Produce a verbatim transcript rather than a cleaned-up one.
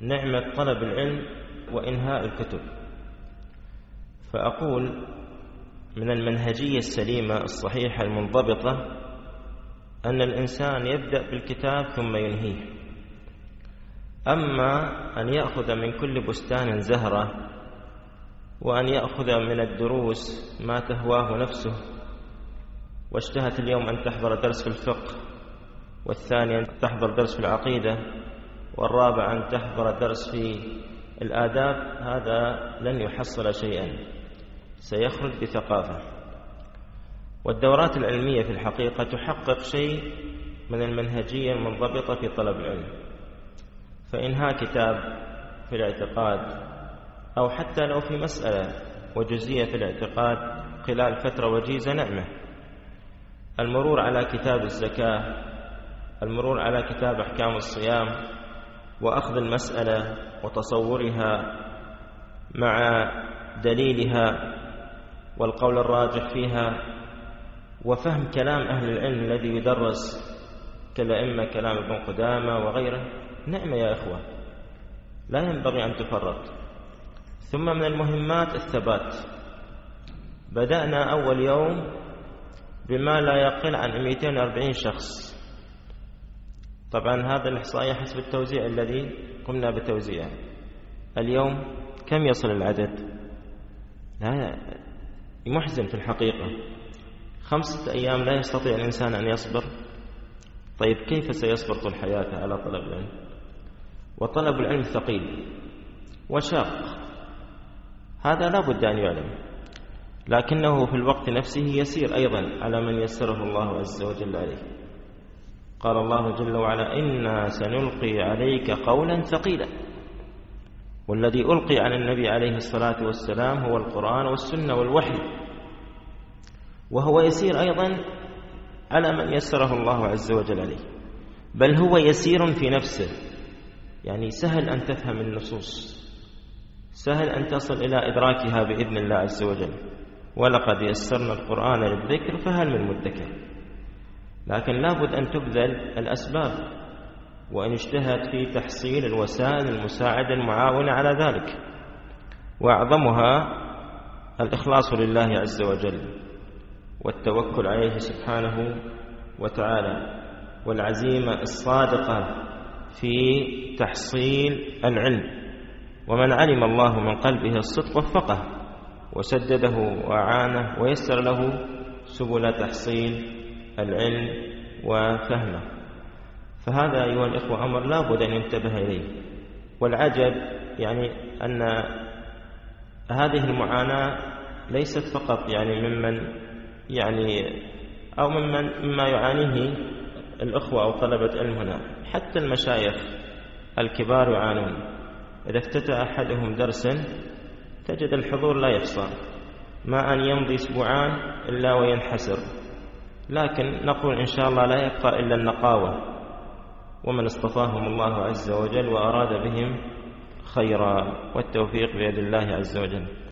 نعمة طلب العلم وإنهاء الكتب. فأقول من المنهجية السليمة الصحيحة المنضبطة أن الإنسان يبدأ بالكتاب ثم ينهيه. أما أن يأخذ من كل بستان زهرة وأن يأخذ من الدروس ما تهواه نفسه، واشتهت اليوم أن تحضر درس في الفقه، والثاني أن تحضر درس في العقيدة، والرابع أن تحضر درس في الآداب، هذا لن يحصل شيئا، سيخرج بثقافة. والدورات العلمية في الحقيقة تحقق شيء من المنهجية المنضبطة في طلب العلم. فإنهاء كتاب في الاعتقاد أو حتى لو في مسألة وجزئية في الاعتقاد خلال فترة وجيزة نعمة. المرور على كتاب الزكاة، المرور على كتاب أحكام الصيام، وأخذ المسألة وتصورها مع دليلها والقول الراجح فيها، وفهم كلام أهل العلم الذي يدرس كالأئمة كلام ابن قدامة وغيره، نعمة يا إخوة لا ينبغي أن تفرط. ثم من المهمات الثبات. بدأنا أول يوم بما لا يقل عن مئتين وأربعين شخص، طبعا هذا الإحصائية حسب التوزيع الذي قمنا بتوزيعه. اليوم كم يصل العدد؟ لا محزن في الحقيقة. خمسة أيام لا يستطيع الإنسان أن يصبر. طيب كيف سيصبر طول حياته على طلب العلم؟ وطلب العلم ثقيل وشاق، هذا لا بد أن يعلم، لكنه في الوقت نفسه يسير أيضا على من يسره الله عز وجل عليه. قال الله جل وعلا: إنا سنلقي عليك قولا ثقيلا. والذي ألقي على النبي عليه الصلاة والسلام هو القرآن والسنة والوحي، وهو يسير أيضا على من يسره الله عز وجل عليه، بل هو يسير في نفسه، يعني سهل أن تفهم النصوص، سهل أن تصل إلى إدراكها بإذن الله عز وجل. ولقد يسرنا القرآن للذكر فهل من مدكر. لكن لابد أن تبذل الأسباب، وأن يجتهد في تحصيل الوسائل المساعدة المعاونة على ذلك، وأعظمها الإخلاص لله عز وجل والتوكل عليه سبحانه وتعالى، والعزيمة الصادقة في تحصيل العلم. ومن علم الله من قلبه الصدق وفقه وسدده وأعانه ويسر له سبل تحصيل العلم وفهمه. فهذا أيها الإخوة أمر لا بد أن ينتبه إليه. والعجب يعني أن هذه المعاناة ليست فقط يعني ممن يعني أو ممن مما يعانيه الأخوة أو طلبة علم هنا، حتى المشايخ الكبار يعانون. إذا افتتح أحدهم درسا تجد الحضور لا يحصى، ما أن يمضي أسبوعان إلا وينحسر. لكن نقول إن شاء الله لا يبقى إلا النقاوة، ومن اصطفاهم الله عز وجل وأراد بهم خيرا، والتوفيق بيد الله عز وجل.